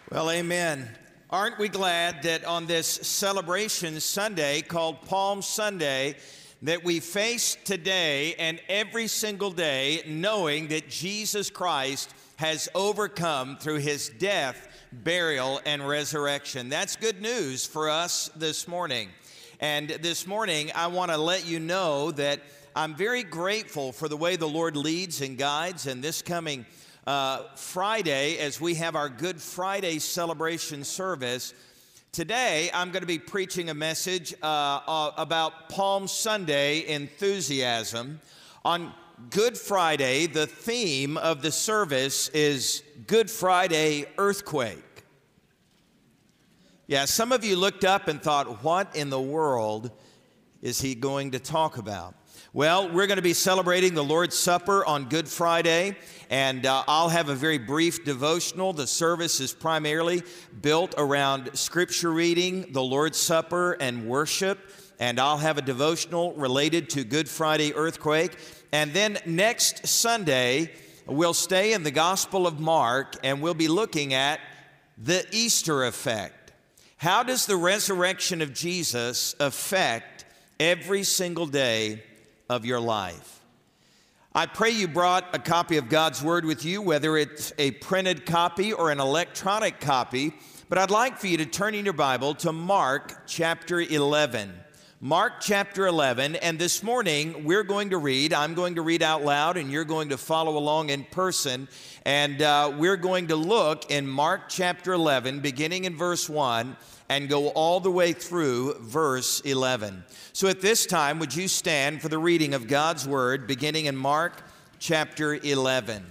Well, amen. Aren't we glad that on this celebration Sunday called Palm Sunday, that we face today and every single day knowing that Jesus Christ has overcome through his death, burial, and resurrection. That's good news for us this morning. And this morning, I want to let you know that I'm very grateful for the way the Lord leads and guides. And this coming Friday, as we have our Good Friday celebration service, today I'm going to be preaching a message about Palm Sunday enthusiasm. On Good Friday, the theme of the service is Good Friday earthquake. Yeah, some of you looked up and thought, what in the world is he going to talk about? Well, we're going to be celebrating the Lord's Supper on Good Friday, and I'll have a very brief devotional. The service is primarily built around scripture reading, the Lord's Supper, and worship, and I'll have a devotional related to Good Friday earthquake. And then next Sunday, we'll stay in the Gospel of Mark, and we'll be looking at the Easter effect. How does the resurrection of Jesus affect every single day of your life? I pray you brought a copy of God's Word with you, whether it's a printed copy or an electronic copy, but I'd like for you to turn in your Bible to Mark chapter 11. Mark chapter 11, and this morning I'm going to read out loud, and you're going to follow along in person, and we're going to look in Mark chapter 11, beginning in verse 1, and go all the way through verse 11. So at this time, would you stand for the reading of God's Word, beginning in Mark chapter 11.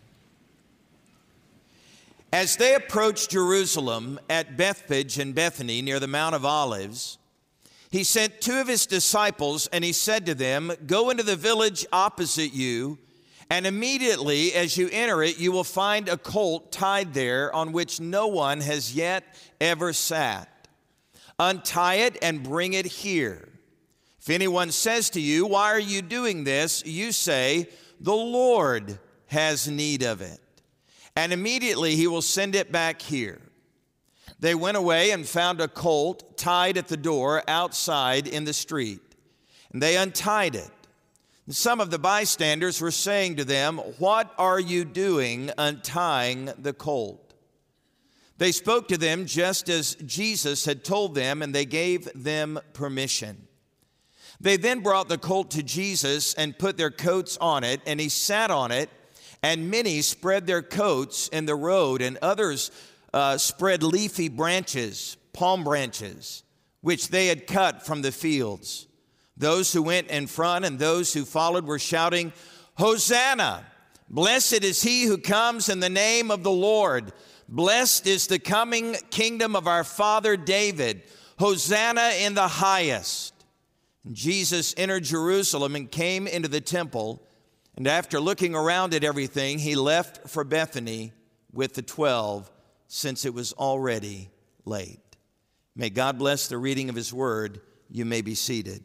As they approached Jerusalem at Bethphage and Bethany near the Mount of Olives, he sent two of his disciples, and he said to them, "Go into the village opposite you, and immediately as you enter it, you will find a colt tied there on which no one has yet ever sat. Untie it and bring it here. If anyone says to you, 'Why are you doing this?' you say, 'The Lord has need of it.' And immediately he will send it back here." They went away and found a colt tied at the door outside in the street. And they untied it. And some of the bystanders were saying to them, "What are you doing untying the colt?" They spoke to them just as Jesus had told them, and they gave them permission. They then brought the colt to Jesus and put their coats on it, and he sat on it, and many spread their coats in the road, and others spread leafy branches, palm branches, which they had cut from the fields. Those who went in front and those who followed were shouting, "Hosanna! Blessed is he who comes in the name of the Lord. Blessed is the coming kingdom of our father David. Hosanna in the highest." And Jesus entered Jerusalem and came into the temple, and after looking around at everything, he left for Bethany with the 12, since it was already late. May God bless the reading of his word. You may be seated.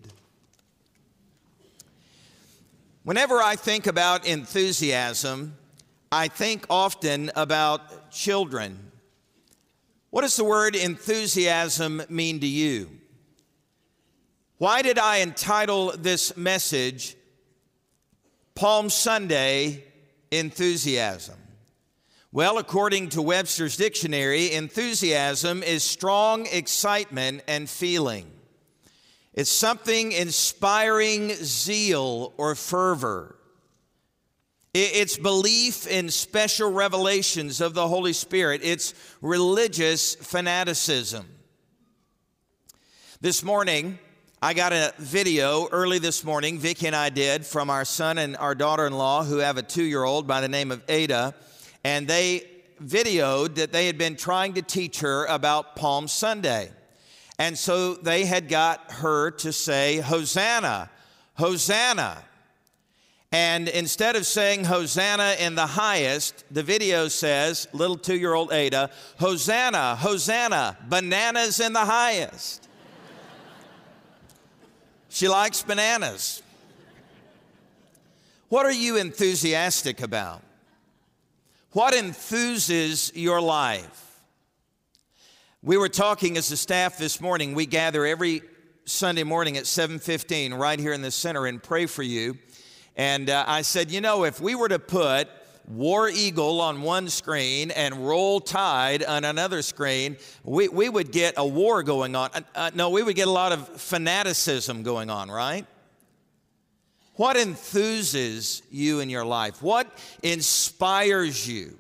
Whenever I think about enthusiasm, I think often about children. What does the word enthusiasm mean to you? Why did I entitle this message Palm Sunday Enthusiasm? Well, according to Webster's dictionary, enthusiasm is strong excitement and feeling. It's something inspiring zeal or fervor. It's belief in special revelations of the Holy Spirit. It's religious fanaticism. This morning, I got a video early this morning, Vicki and I did, from our son and our daughter-in-law who have a 2-year-old by the name of Ada. And they videoed that they had been trying to teach her about Palm Sunday. And so they had got her to say, "Hosanna, Hosanna." And instead of saying Hosanna in the highest, the video says, little 2-year-old Ada, "Hosanna, Hosanna, bananas in the highest." She likes bananas. What are you enthusiastic about? What enthuses your life? We were talking as a staff this morning. We gather every Sunday morning at 7:15 right here in the center and pray for you. And I said, if we were to put War Eagle on one screen and Roll Tide on another screen, we would get a war going on. We would get a lot of fanaticism going on, right? What enthuses you in your life? What inspires you?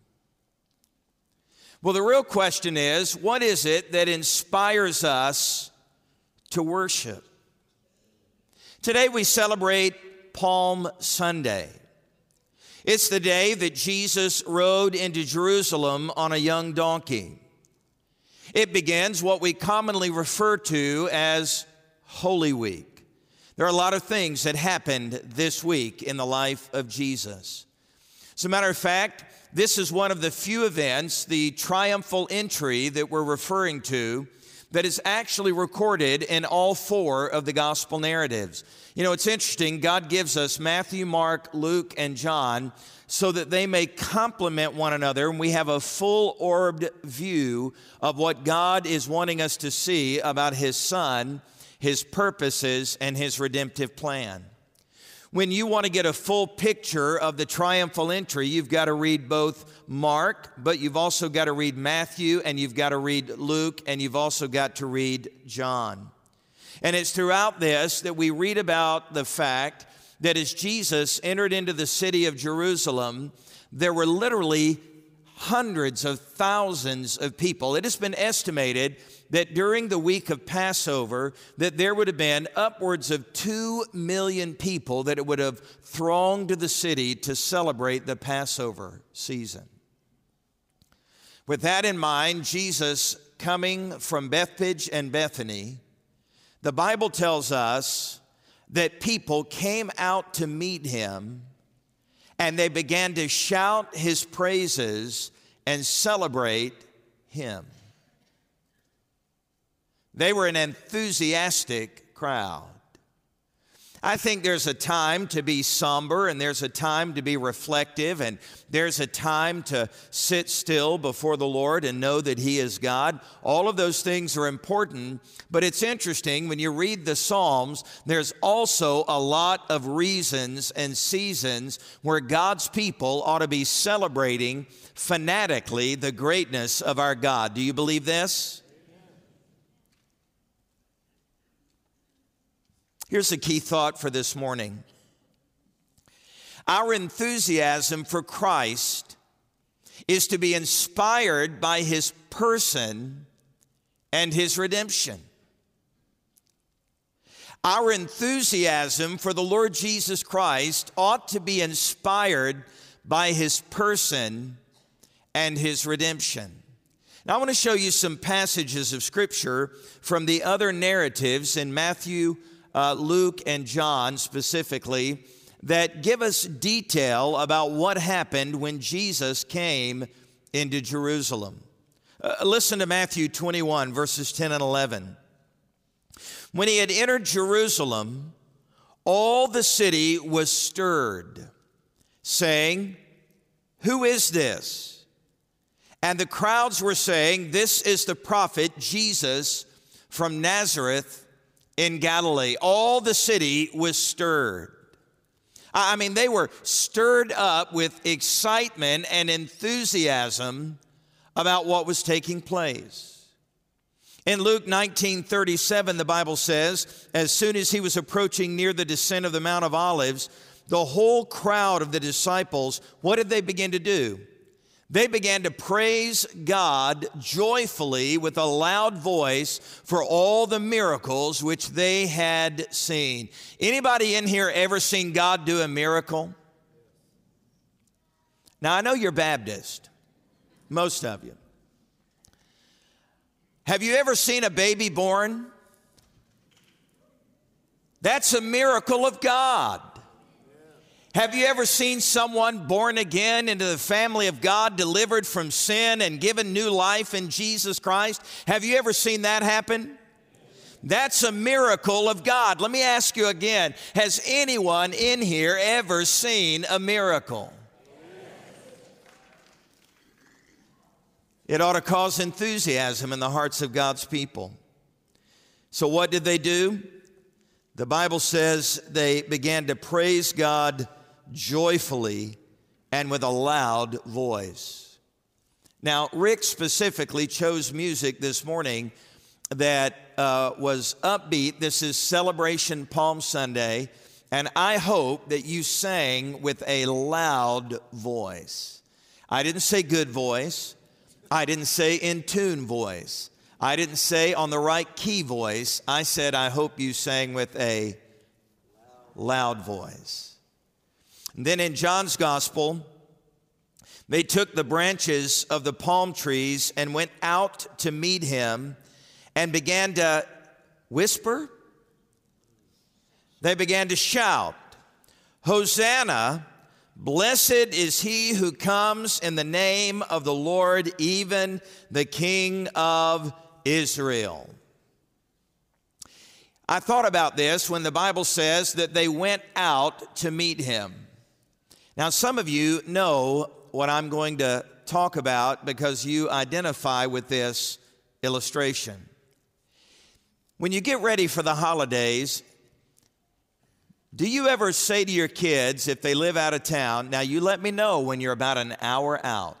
Well, the real question is, what is it that inspires us to worship? Today we celebrate Palm Sunday. It's the day that Jesus rode into Jerusalem on a young donkey. It begins what we commonly refer to as Holy Week. There are a lot of things that happened this week in the life of Jesus. As a matter of fact, this is one of the few events, the triumphal entry that we're referring to, that is actually recorded in all four of the gospel narratives. It's interesting. God gives us Matthew, Mark, Luke, and John so that they may complement one another, and we have a full-orbed view of what God is wanting us to see about His Son, His purposes, and His redemptive plan. When you want to get a full picture of the triumphal entry, you've got to read both Mark, but you've also got to read Matthew, and you've got to read Luke, and you've also got to read John. And it's throughout this that we read about the fact that as Jesus entered into the city of Jerusalem, there were literally hundreds of thousands of people. It has been estimated that during the week of Passover, that there would have been upwards of 2 million people that it would have thronged to the city to celebrate the Passover season. With that in mind, Jesus coming from Bethphage and Bethany, the Bible tells us that people came out to meet him and they began to shout his praises and celebrate him. They were an enthusiastic crowd. I think there's a time to be somber, and there's a time to be reflective, and there's a time to sit still before the Lord and know that He is God. All of those things are important, but it's interesting when you read the Psalms, there's also a lot of reasons and seasons where God's people ought to be celebrating fanatically the greatness of our God. Do you believe this? Here's a key thought for this morning. Our enthusiasm for Christ is to be inspired by His person and His redemption. Our enthusiasm for the Lord Jesus Christ ought to be inspired by His person and His redemption. Now, I want to show you some passages of Scripture from the other narratives in Matthew, Luke, and John specifically, that give us detail about what happened when Jesus came into Jerusalem. Listen to Matthew 21, verses 10 and 11. When He had entered Jerusalem, all the city was stirred, saying, "Who is this?" And the crowds were saying, "This is the prophet Jesus from Nazareth in Galilee." All the city was stirred. I mean, they were stirred up with excitement and enthusiasm about what was taking place. In Luke 19:37, the Bible says, as soon as He was approaching near the descent of the Mount of Olives, the whole crowd of the disciples, what did they begin to do? They began to praise God joyfully with a loud voice for all the miracles which they had seen. Anybody in here ever seen God do a miracle? Now, I know you're Baptist, most of you. Have you ever seen a baby born? That's a miracle of God. Have you ever seen someone born again into the family of God, delivered from sin and given new life in Jesus Christ? Have you ever seen that happen? That's a miracle of God. Let me ask you again, has anyone in here ever seen a miracle? It ought to cause enthusiasm in the hearts of God's people. So what did they do? The Bible says they began to praise God joyfully and with a loud voice. Now, Rick specifically chose music this morning that was upbeat. This is Celebration Palm Sunday, and I hope that you sang with a loud voice. I didn't say good voice. I didn't say in tune voice. I didn't say on the right key voice. I said, I hope you sang with a loud voice. And then in John's gospel, they took the branches of the palm trees and went out to meet him and began to whisper. They began to shout, Hosanna, blessed is he who comes in the name of the Lord, even the King of Israel. I thought about this when the Bible says that they went out to meet him. Now, some of you know what I'm going to talk about because you identify with this illustration. When you get ready for the holidays, do you ever say to your kids, if they live out of town, now you let me know when you're about an hour out?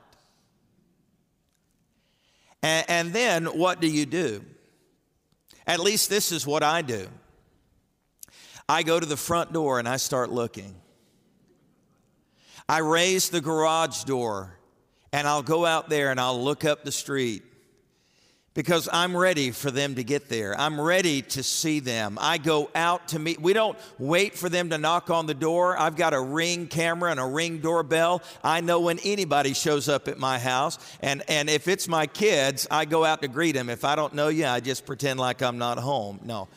And then what do? At least this is what I do. I go to the front door and I start looking. I raise the garage door and I'll go out there and I'll look up the street because I'm ready for them to get there. I'm ready to see them. I go out to meet. We don't wait for them to knock on the door. I've got a Ring camera and a Ring doorbell. I know when anybody shows up at my house. And if it's my kids, I go out to greet them. If I don't know you, I just pretend like I'm not home. No.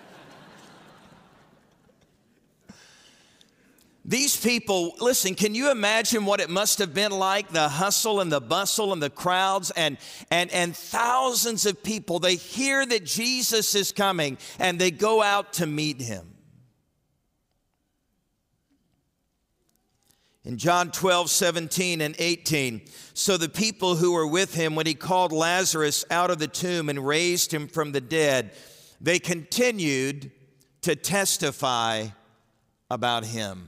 These people, listen, can you imagine what it must have been like, the hustle and the bustle and the crowds and thousands of people? They hear that Jesus is coming and they go out to meet him. In John 12, 17 and 18, so the people who were with him when he called Lazarus out of the tomb and raised him from the dead, they continued to testify about him.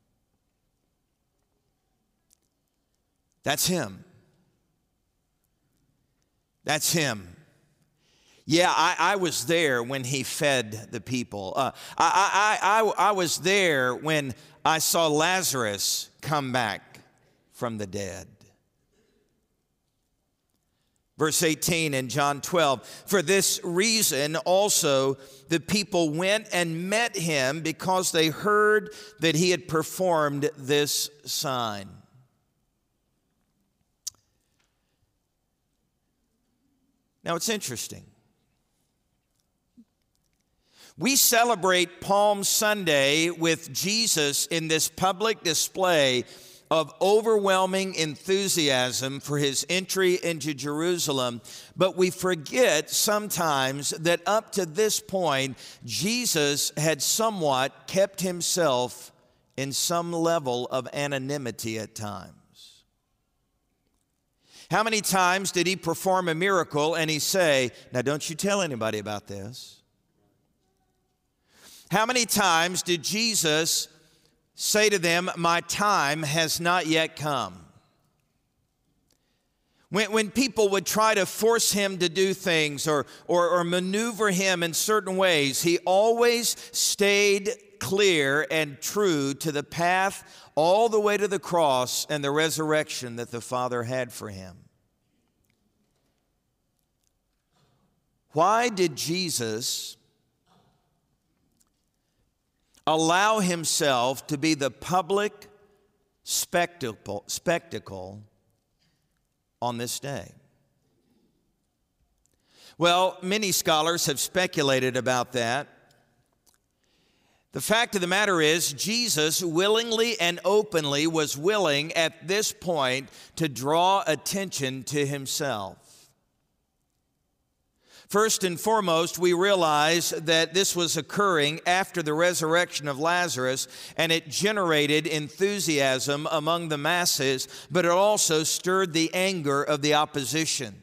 That's him. That's him. Yeah, I was there when he fed the people. I was there when I saw Lazarus come back from the dead. Verse 18 in John 12, for this reason also the people went and met him because they heard that he had performed this sign. Now, it's interesting. We celebrate Palm Sunday with Jesus in this public display of overwhelming enthusiasm for his entry into Jerusalem, but we forget sometimes that up to this point, Jesus had somewhat kept himself in some level of anonymity at times. How many times did he perform a miracle and he say, now don't you tell anybody about this? How many times did Jesus say to them, my time has not yet come? When people would try to force him to do things or maneuver him in certain ways, he always stayed clear and true to the path all the way to the cross and the resurrection that the Father had for him. Why did Jesus allow himself to be the public spectacle on this day? Well, many scholars have speculated about that. The fact of the matter is, Jesus willingly and openly was willing at this point to draw attention to himself. First and foremost, we realize that this was occurring after the resurrection of Lazarus, and it generated enthusiasm among the masses, but it also stirred the anger of the opposition.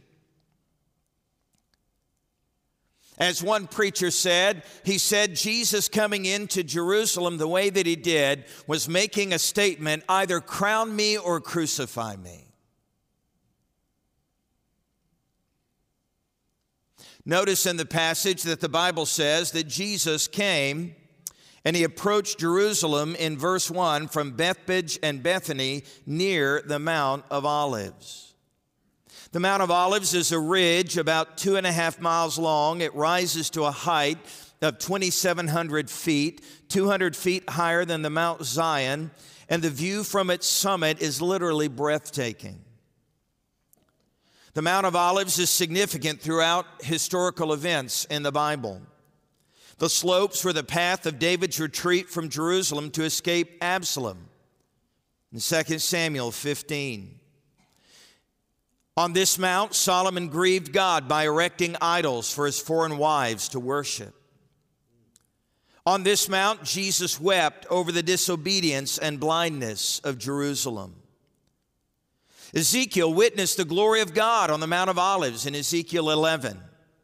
As one preacher said, he said Jesus coming into Jerusalem the way that he did was making a statement, either crown me or crucify me. Notice in the passage that the Bible says that Jesus came and he approached Jerusalem in verse 1 from Bethphage and Bethany near the Mount of Olives. The Mount of Olives is a ridge about 2.5 miles long. It rises to a height of 2,700 feet, 200 feet higher than the Mount Zion, and the view from its summit is literally breathtaking. The Mount of Olives is significant throughout historical events in the Bible. The slopes were the path of David's retreat from Jerusalem to escape Absalom in 2 Samuel 15. On this mount, Solomon grieved God by erecting idols for his foreign wives to worship. On this mount, Jesus wept over the disobedience and blindness of Jerusalem. Ezekiel witnessed the glory of God on the Mount of Olives in Ezekiel 11.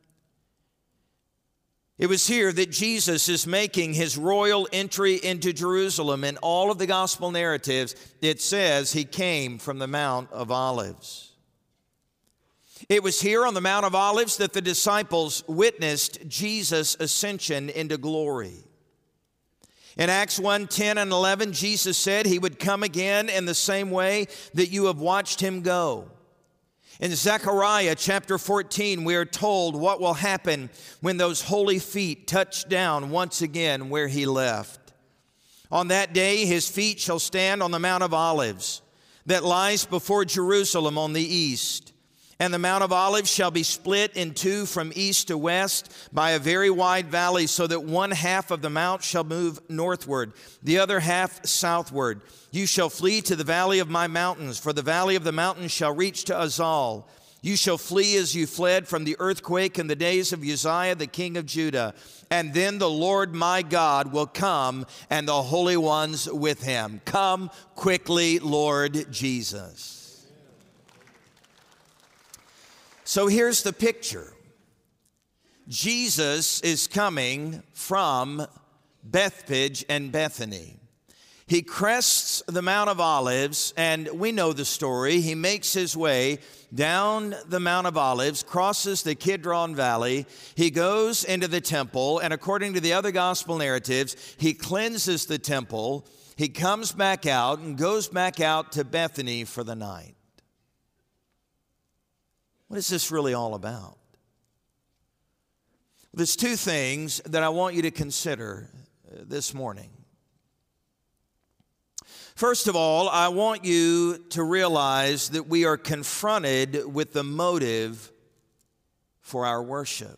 It was here that Jesus is making his royal entry into Jerusalem. In all of the gospel narratives, it says he came from the Mount of Olives. It was here on the Mount of Olives that the disciples witnessed Jesus' ascension into glory. In Acts 1, 10 and 11, Jesus said he would come again in the same way that you have watched him go. In Zechariah chapter 14, we are told what will happen when those holy feet touch down once again where he left. On that day, his feet shall stand on the Mount of Olives that lies before Jerusalem on the east. And the Mount of Olives shall be split in two from east to west by a very wide valley, so that one half of the mount shall move northward, the other half southward. You shall flee to the valley of my mountains, for the valley of the mountains shall reach to Azal. You shall flee as you fled from the earthquake in the days of Uzziah, the king of Judah. And then the Lord my God will come, and the holy ones with him. Come quickly, Lord Jesus. So here's the picture. Jesus is coming from Bethphage and Bethany. He crests the Mount of Olives, and we know the story. He makes his way down the Mount of Olives, crosses the Kidron Valley. He goes into the temple, and according to the other gospel narratives, he cleanses the temple. He comes back out and goes back out to Bethany for the night. What is this really all about? There's two things that I want you to consider this morning. First of all, I want you to realize that we are confronted with the motive for our worship.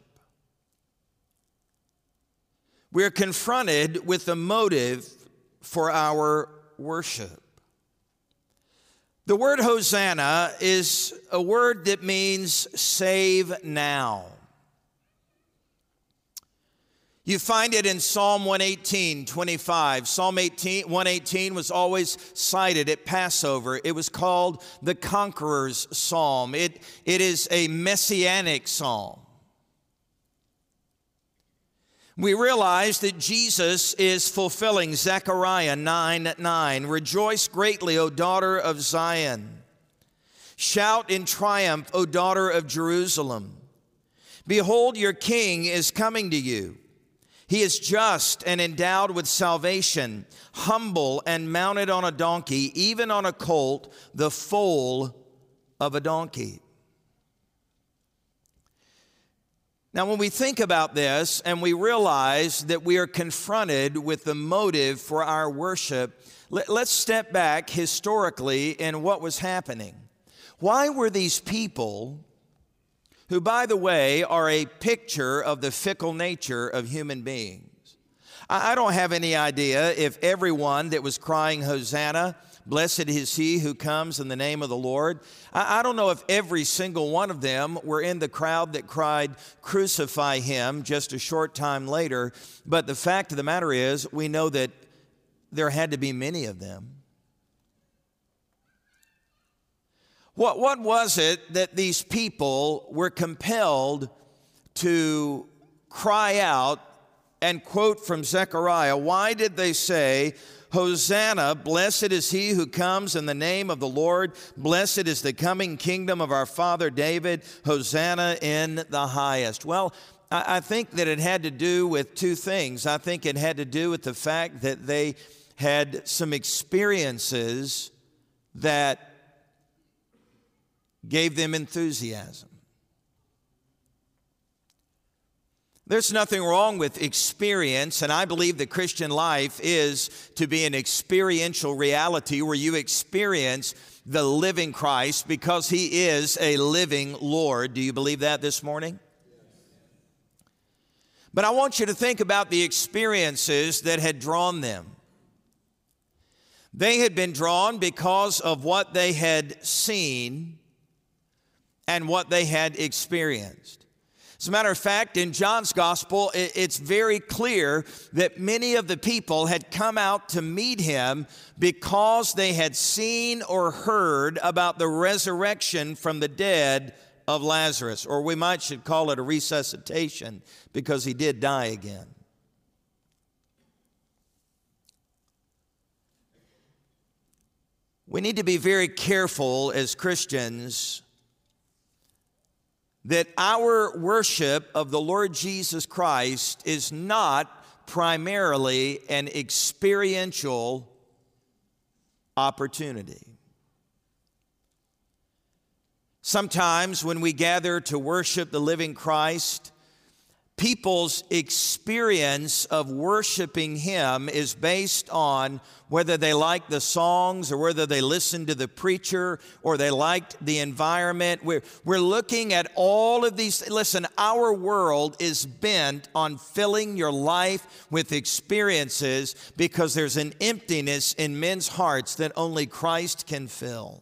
We are confronted with the motive for our worship. The word Hosanna is a word that means save now. You find it in Psalm 118, 25. Psalm 118 was always cited at Passover. It was called the Conqueror's Psalm. It is a messianic psalm. We realize that Jesus is fulfilling Zechariah 9:9. Rejoice greatly, O daughter of Zion. Shout in triumph, O daughter of Jerusalem. Behold, your king is coming to you. He is just and endowed with salvation, humble and mounted on a donkey, even on a colt, the foal of a donkey. Now, when we think about this and we realize that we are confronted with the motive for our worship, let's step back historically in what was happening. Why were these people, who, by the way, are a picture of the fickle nature of human beings? I don't have any idea if everyone that was crying Hosanna blessed is he who comes in the name of the Lord. I don't know if every single one of them were in the crowd that cried, crucify him, just a short time later. But the fact of the matter is, we know that there had to be many of them. What was it that these people were compelled to cry out and quote from Zechariah? Why did they say, Hosanna, blessed is he who comes in the name of the Lord. Blessed is the coming kingdom of our father David. Hosanna in the highest. Well, I think that it had to do with two things. I think it had to do with the fact that they had some experiences that gave them enthusiasm. There's nothing wrong with experience, and I believe the Christian life is to be an experiential reality where you experience the living Christ because he is a living Lord. Do you believe that this morning? But I want you to think about the experiences that had drawn them. They had been drawn because of what they had seen and what they had experienced. As a matter of fact, in John's gospel, it's very clear that many of the people had come out to meet him because they had seen or heard about the resurrection from the dead of Lazarus, or we should call it a resuscitation because he did die again. We need to be very careful as Christians that our worship of the Lord Jesus Christ is not primarily an experiential opportunity. Sometimes when we gather to worship the living Christ, people's experience of worshiping him is based on whether they like the songs or whether they listen to the preacher or they liked the environment. We're looking at all of these. Listen, our world is bent on filling your life with experiences because there's an emptiness in men's hearts that only Christ can fill.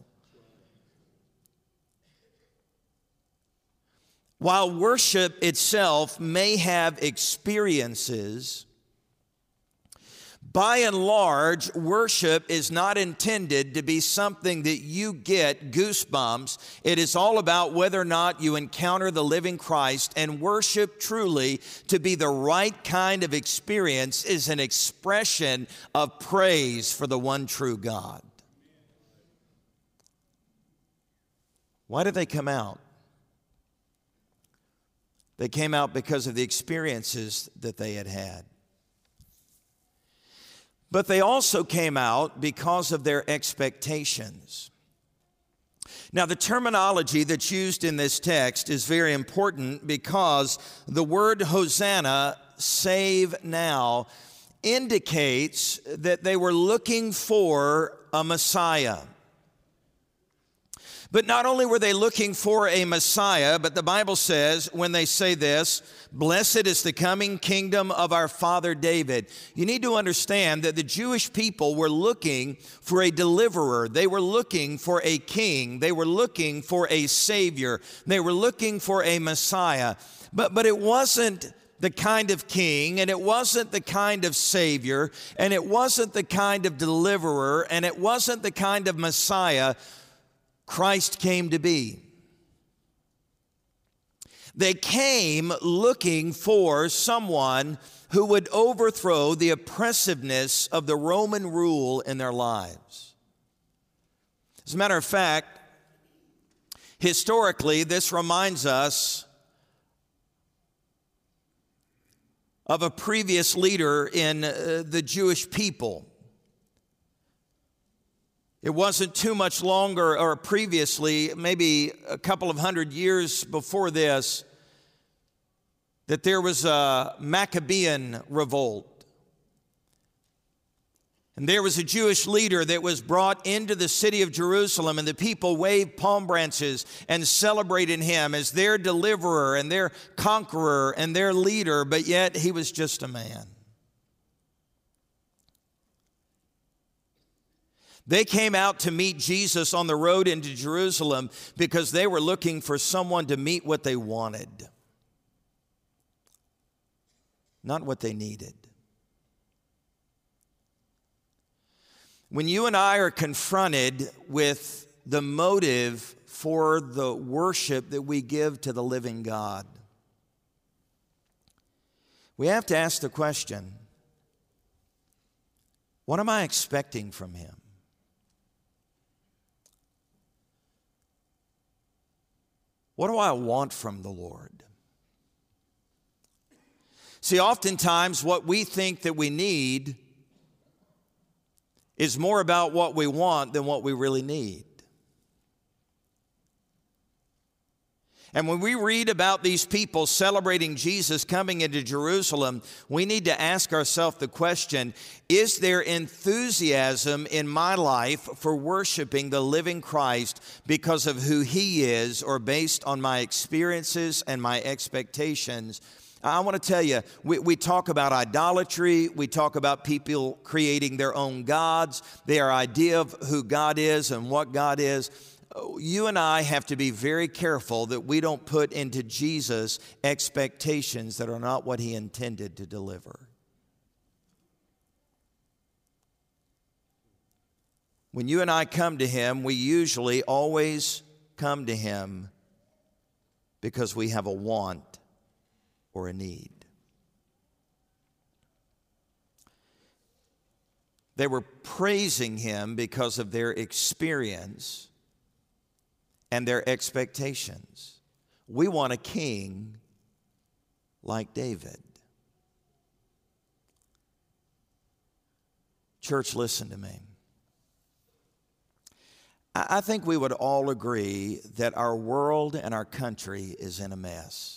While worship itself may have experiences, by and large, worship is not intended to be something that you get goosebumps. It is all about whether or not you encounter the living Christ, and worship truly to be the right kind of experience is an expression of praise for the one true God. Why did they come out? They came out because of the experiences that they had had. But they also came out because of their expectations. Now, the terminology that's used in this text is very important because the word Hosanna, save now, indicates that they were looking for a Messiah. But not only were they looking for a Messiah, but the Bible says when they say this, blessed is the coming kingdom of our father David. You need to understand that the Jewish people were looking for a deliverer. They were looking for a king. They were looking for a savior. They were looking for a Messiah. But it wasn't the kind of king, and it wasn't the kind of savior, and it wasn't the kind of deliverer, and it wasn't the kind of Messiah Christ came to be. They came looking for someone who would overthrow the oppressiveness of the Roman rule in their lives. As a matter of fact, historically, this reminds us of a previous leader in the Jewish people. It wasn't too much longer or previously, maybe a couple of hundred years before this, that there was a Maccabean revolt. And there was a Jewish leader that was brought into the city of Jerusalem, and the people waved palm branches and celebrated him as their deliverer and their conqueror and their leader, but yet he was just a man. They came out to meet Jesus on the road into Jerusalem because they were looking for someone to meet what they wanted, not what they needed. When you and I are confronted with the motive for the worship that we give to the living God, we have to ask the question, what am I expecting from Him? What do I want from the Lord? See, oftentimes what we think that we need is more about what we want than what we really need. And when we read about these people celebrating Jesus coming into Jerusalem, we need to ask ourselves the question, is there enthusiasm in my life for worshiping the living Christ because of who He is or based on my experiences and my expectations? I want to tell you, we talk about idolatry. We talk about people creating their own gods, their idea of who God is and what God is. You and I have to be very careful that we don't put into Jesus expectations that are not what He intended to deliver. When you and I come to Him, we usually always come to Him because we have a want or a need. They were praising Him because of their experience and their expectations. We want a king like David. Church, listen to me. I think we would all agree that our world and our country is in a mess.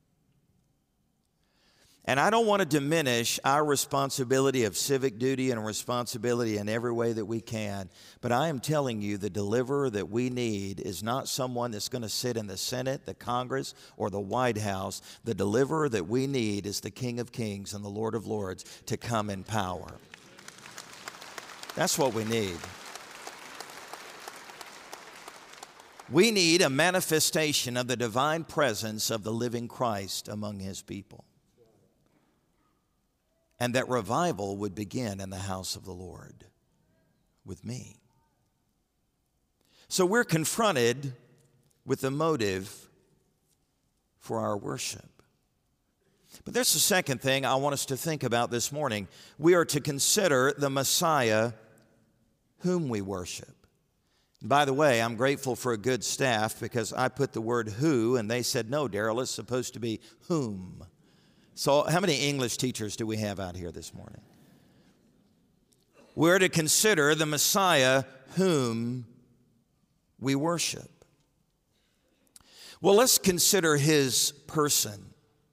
And I don't want to diminish our responsibility of civic duty and responsibility in every way that we can, but I am telling you the deliverer that we need is not someone that's going to sit in the Senate, the Congress, or the White House. The deliverer that we need is the King of Kings and the Lord of Lords to come in power. That's what we need. We need a manifestation of the divine presence of the living Christ among His people. And that revival would begin in the house of the Lord with me. So we're confronted with the motive for our worship. But there's the second thing I want us to think about this morning. We are to consider the Messiah whom we worship. And by the way, I'm grateful for a good staff because I put the word who and they said, no, Darrell, it's supposed to be whom. So how many English teachers do we have out here this morning? We're to consider the Messiah whom we worship. Well, let's consider His person.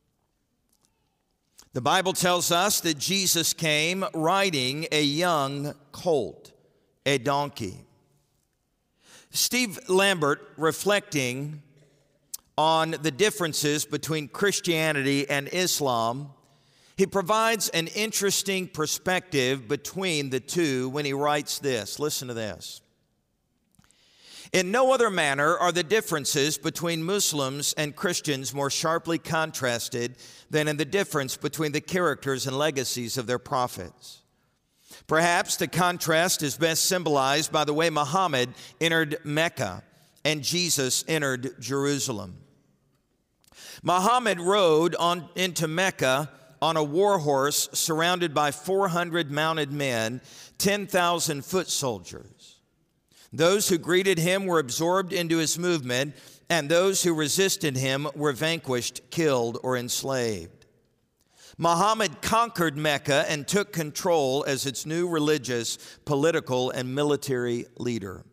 The Bible tells us that Jesus came riding a young colt, a donkey. Steve Lambert, reflecting on the differences between Christianity and Islam, he provides an interesting perspective between the two when he writes this. Listen to this. In no other manner are the differences between Muslims and Christians more sharply contrasted than in the difference between the characters and legacies of their prophets. Perhaps the contrast is best symbolized by the way Muhammad entered Mecca and Jesus entered Jerusalem. Muhammad rode into Mecca on a war horse surrounded by 400 mounted men, 10,000 foot soldiers. Those who greeted him were absorbed into his movement, and those who resisted him were vanquished, killed, or enslaved. Muhammad conquered Mecca and took control as its new religious, political, and military leader.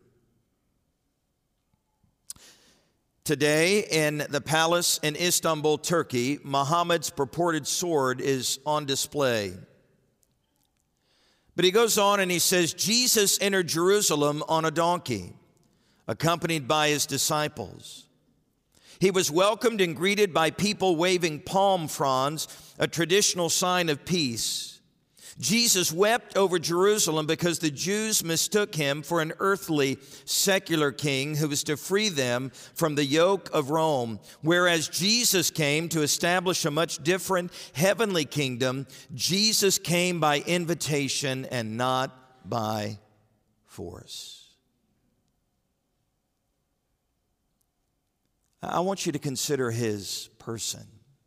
Today, in the palace in Istanbul, Turkey, Muhammad's purported sword is on display. But he goes on and he says, Jesus entered Jerusalem on a donkey, accompanied by his disciples. He was welcomed and greeted by people waving palm fronds, a traditional sign of peace. Jesus wept over Jerusalem because the Jews mistook him for an earthly, secular king who was to free them from the yoke of Rome. Whereas Jesus came to establish a much different heavenly kingdom, Jesus came by invitation and not by force. I want you to consider his person.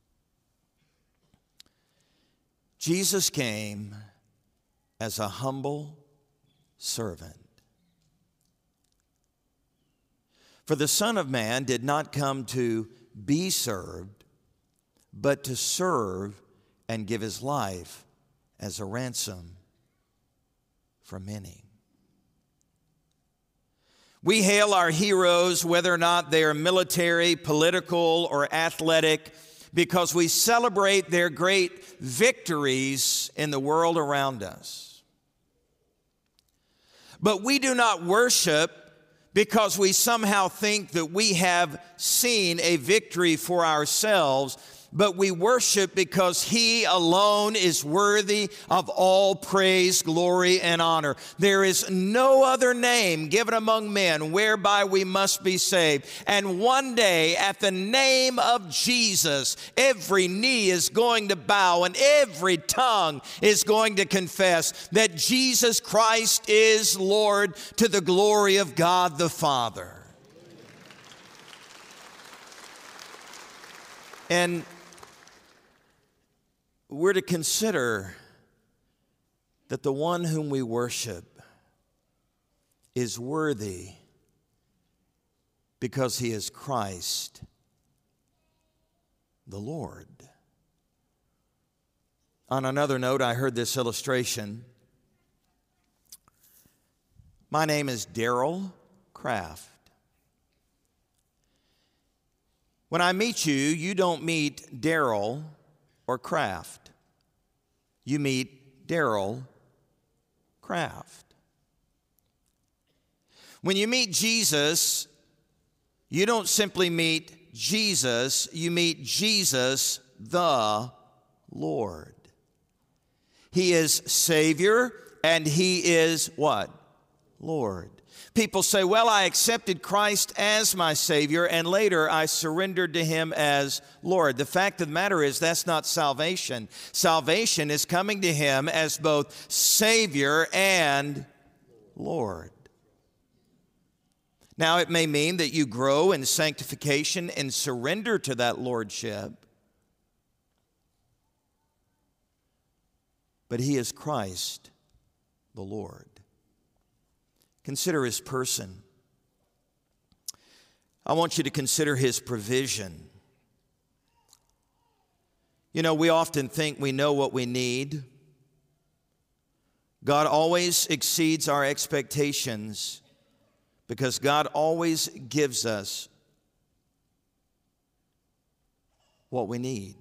Jesus came as a humble servant. For the Son of Man did not come to be served, but to serve and give his life as a ransom for many. We hail our heroes, whether or not they are military, political, or athletic, because we celebrate their great victories in the world around us. But we do not worship because we somehow think that we have seen a victory for ourselves, but we worship because he alone is worthy of all praise, glory, and honor. There is no other name given among men whereby we must be saved. And one day, at the name of Jesus, every knee is going to bow and every tongue is going to confess that Jesus Christ is Lord, to the glory of God the Father. And we're to consider that the one whom we worship is worthy because he is Christ the Lord. On another note, I heard this illustration. My name is Daryl Kraft. When I meet you, you don't meet Daryl or Kraft. You meet Daryl Kraft. When you meet Jesus, you don't simply meet Jesus, you meet Jesus the Lord. He is Savior and he is what? Lord. People say, well, I accepted Christ as my Savior and later I surrendered to him as Lord. The fact of the matter is that's not salvation. Salvation is coming to him as both Savior and Lord. Now, it may mean that you grow in sanctification and surrender to that lordship, but he is Christ the Lord. Consider his person. I want you to consider his provision. You know, we often think we know what we need. God always exceeds our expectations because God always gives us what we need.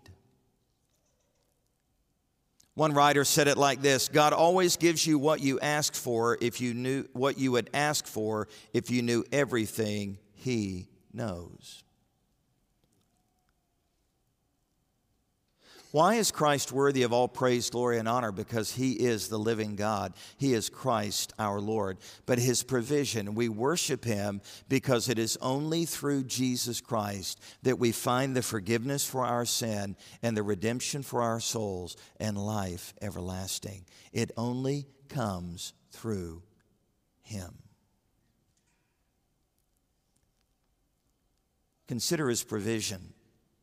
One writer said it like this: God always gives you what you asked for if you knew what you would ask for if you knew everything he knows. Why is Christ worthy of all praise, glory, and honor? Because he is the living God. He is Christ our Lord. But his provision, we worship him because it is only through Jesus Christ that we find the forgiveness for our sin and the redemption for our souls and life everlasting. It only comes through him. Consider his provision.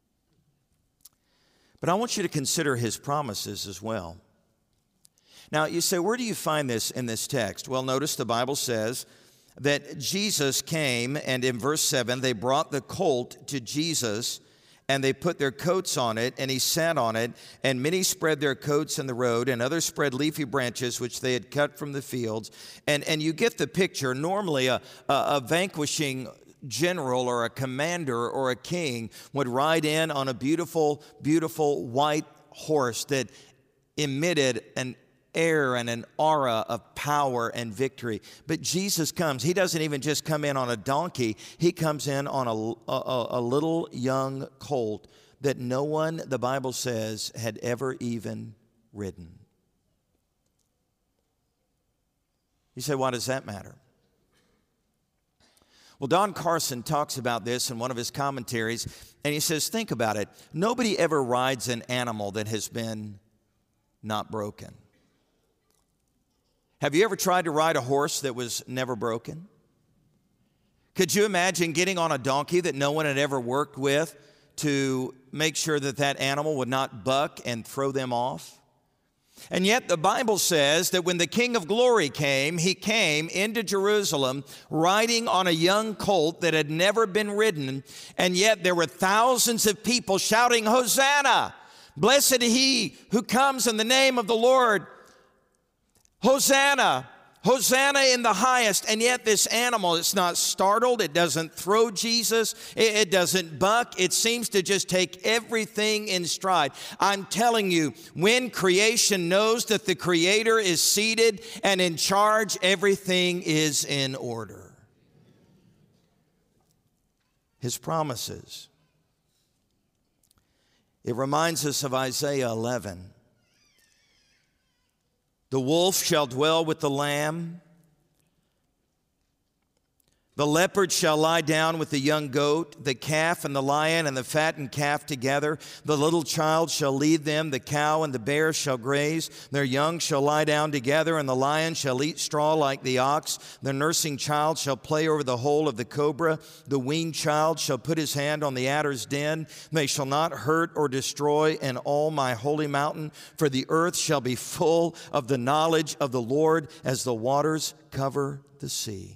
But I want you to consider his promises as well. Now, you say, where do you find this in this text? Well, notice the Bible says that Jesus came, and in verse 7, they brought the colt to Jesus, and they put their coats on it, and he sat on it, and many spread their coats in the road, and others spread leafy branches which they had cut from the fields. And you get the picture. Normally, a vanquishing general or a commander or a king would ride in on a beautiful, beautiful white horse that emitted an air and an aura of power and victory. But Jesus comes. He doesn't even just come in on a donkey. He comes in on a little young colt that no one, the Bible says, had ever even ridden. You say, why does that matter? Well, Don Carson talks about this in one of his commentaries, and he says, think about it. Nobody ever rides an animal that has been not broken. Have you ever tried to ride a horse that was never broken? Could you imagine getting on a donkey that no one had ever worked with to make sure that that animal would not buck and throw them off? And yet the Bible says that when the King of Glory came, he came into Jerusalem riding on a young colt that had never been ridden, and yet there were thousands of people shouting, Hosanna! Blessed he who comes in the name of the Lord. Hosanna! Hosanna in the highest. And yet this animal, it's not startled. It doesn't throw Jesus. It doesn't buck. It seems to just take everything in stride. I'm telling you, when creation knows that the Creator is seated and in charge, everything is in order. His promises. It reminds us of Isaiah 11. The wolf shall dwell with the lamb. The leopard shall lie down with the young goat, the calf and the lion and the fattened calf together. The little child shall lead them, the cow and the bear shall graze. Their young shall lie down together, and the lion shall eat straw like the ox. The nursing child shall play over the hole of the cobra. The weaned child shall put his hand on the adder's den. They shall not hurt or destroy in all my holy mountain, for the earth shall be full of the knowledge of the Lord as the waters cover the sea.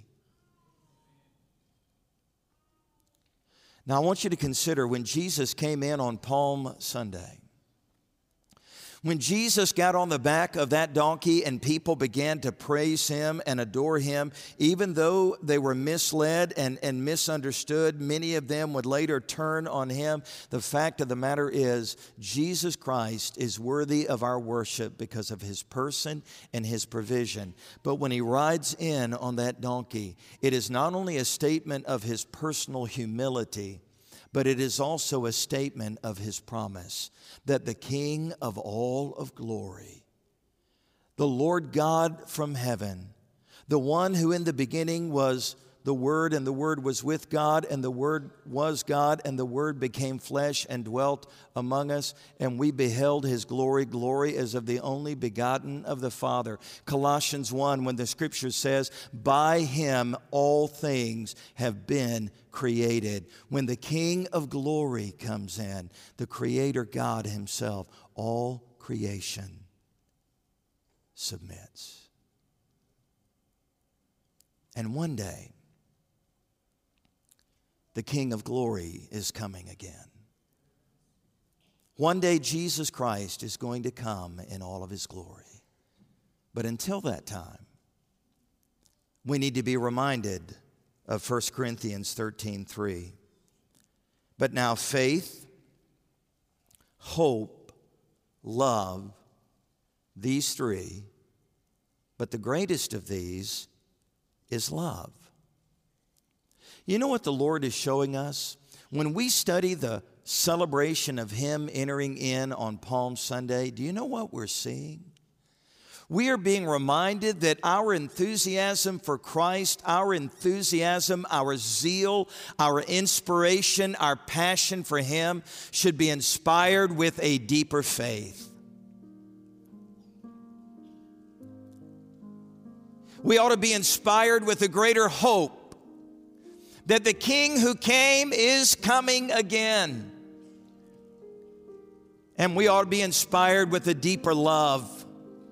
Now, I want you to consider when Jesus came in on Palm Sunday. When Jesus got on the back of that donkey and people began to praise him and adore him, even though they were misled and misunderstood, many of them would later turn on him. The fact of the matter is, Jesus Christ is worthy of our worship because of his person and his provision. But when he rides in on that donkey, it is not only a statement of his personal humility, but it is also a statement of his promise that the King of all of glory, the Lord God from heaven, the one who in the beginning was the Word, and the Word was with God, and the Word was God, and the Word became flesh and dwelt among us, and we beheld his glory, glory as of the only begotten of the Father. Colossians 1, when the Scripture says, by him all things have been created. When the King of glory comes in, the Creator God himself, all creation submits. And one day, the King of glory is coming again. One day, Jesus Christ is going to come in all of his glory. But until that time, we need to be reminded of 1 Corinthians 13:3. But now faith, hope, love, these three, but the greatest of these is love. You know what the Lord is showing us? When we study the celebration of him entering in on Palm Sunday, do you know what we're seeing? We are being reminded that our enthusiasm for Christ, our enthusiasm, our zeal, our inspiration, our passion for him should be inspired with a deeper faith. We ought to be inspired with a greater hope that the King who came is coming again. And we ought to be inspired with a deeper love.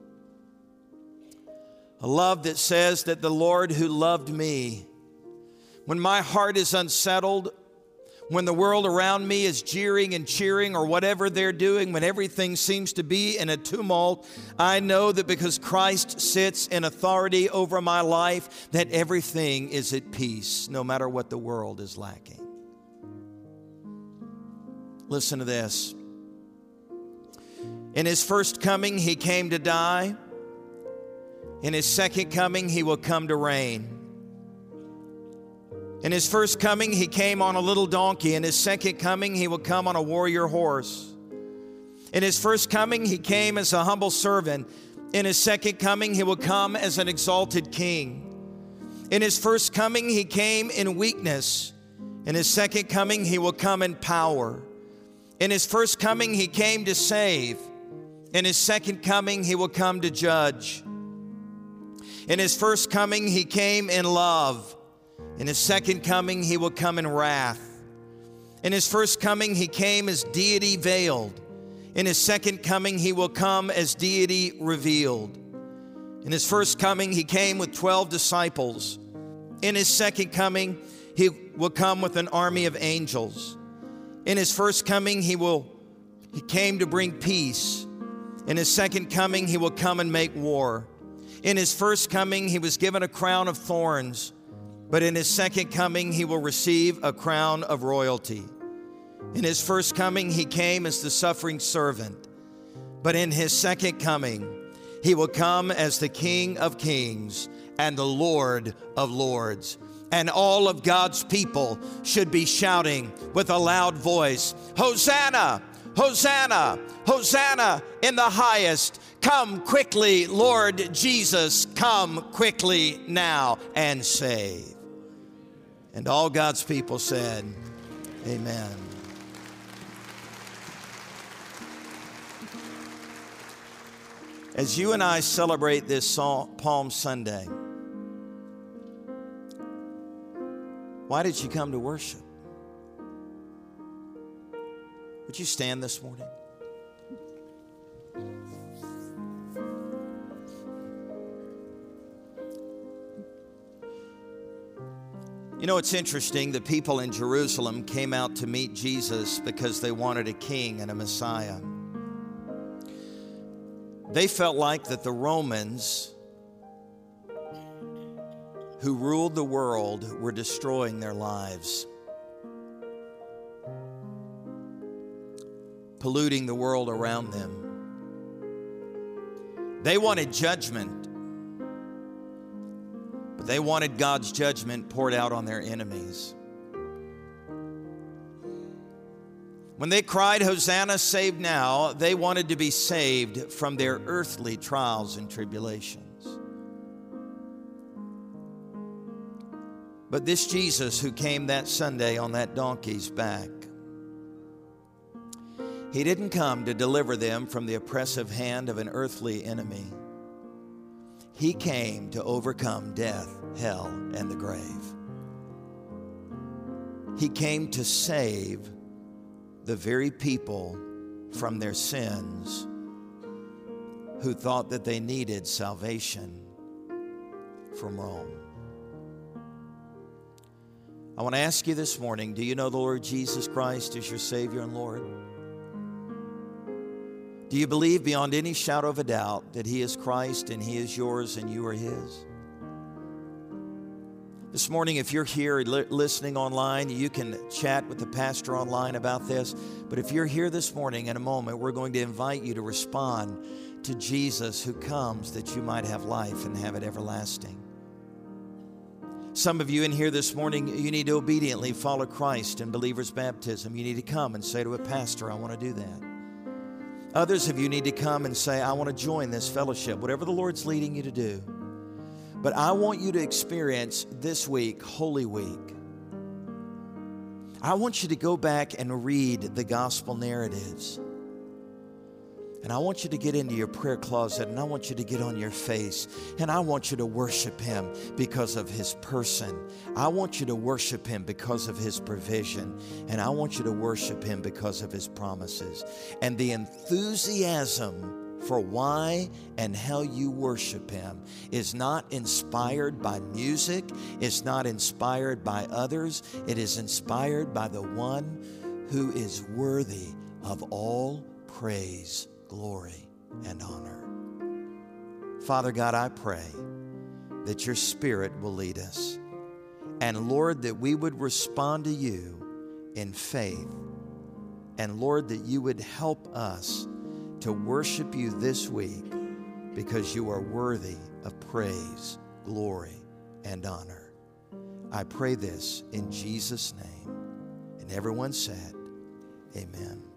A love that says that the Lord who loved me, when my heart is unsettled, when the world around me is jeering and cheering or whatever they're doing, when everything seems to be in a tumult, I know that because Christ sits in authority over my life, that everything is at peace, no matter what the world is lacking. Listen to this. In his first coming, he came to die. In his second coming, he will come to reign. In his first coming, he came on a little donkey. In his second coming, he will come on a warrior horse. In his first coming, he came as a humble servant. In his second coming, he will come as an exalted king. In his first coming, he came in weakness. In his second coming, he will come in power. In his first coming, he came to save. In his second coming, he will come to judge. In his first coming, he came in love. In his second coming, he will come in wrath. In his first coming, he came as deity veiled. In his second coming, he will come as deity revealed. In his first coming, he came with 12 disciples. In his second coming, he will come with an army of angels. In his first coming, he came to bring peace. In his second coming, he will come and make war. In his first coming, he was given a crown of thorns, but in his second coming, he will receive a crown of royalty. In his first coming, he came as the suffering servant, but in his second coming, he will come as the King of Kings and the Lord of Lords. And all of God's people should be shouting with a loud voice, Hosanna! Hosanna! Hosanna in the highest! Come quickly, Lord Jesus, come quickly now and save. And all God's people said, Amen. As you and I celebrate this Palm Sunday, why did you come to worship? Would you stand this morning? You know, it's interesting. The people in Jerusalem came out to meet Jesus because they wanted a king and a Messiah. They felt like that the Romans who ruled the world were destroying their lives, polluting the world around them. They wanted judgment, but they wanted God's judgment poured out on their enemies. When they cried, Hosanna, save now, they wanted to be saved from their earthly trials and tribulations. But this Jesus who came that Sunday on that donkey's back, he didn't come to deliver them from the oppressive hand of an earthly enemy. He came to overcome death, hell, and the grave. He came to save the very people from their sins who thought that they needed salvation from Rome. I want to ask you this morning, do you know the Lord Jesus Christ is your Savior and Lord? Do you believe beyond any shadow of a doubt that He is Christ and He is yours and you are His? This morning, if you're here listening online, you can chat with the pastor online about this. But if you're here this morning, in a moment, we're going to invite you to respond to Jesus who comes that you might have life and have it everlasting. Some of you in here this morning, you need to obediently follow Christ in believer's baptism. You need to come and say to a pastor, I want to do that. Others of you need to come and say, I want to join this fellowship, whatever the Lord's leading you to do. But I want you to experience this week, Holy Week. I want you to go back and read the gospel narratives. And I want you to get into your prayer closet, and I want you to get on your face, and I want you to worship Him because of His person. I want you to worship Him because of His provision, and I want you to worship Him because of His promises. And the enthusiasm for why and how you worship Him is not inspired by music. It's not inspired by others. It is inspired by the one who is worthy of all praise, glory, and honor. Father God, I pray that your Spirit will lead us. And Lord, that we would respond to you in faith. And Lord, that you would help us to worship you this week because you are worthy of praise, glory, and honor. I pray this in Jesus' name. And everyone said, Amen.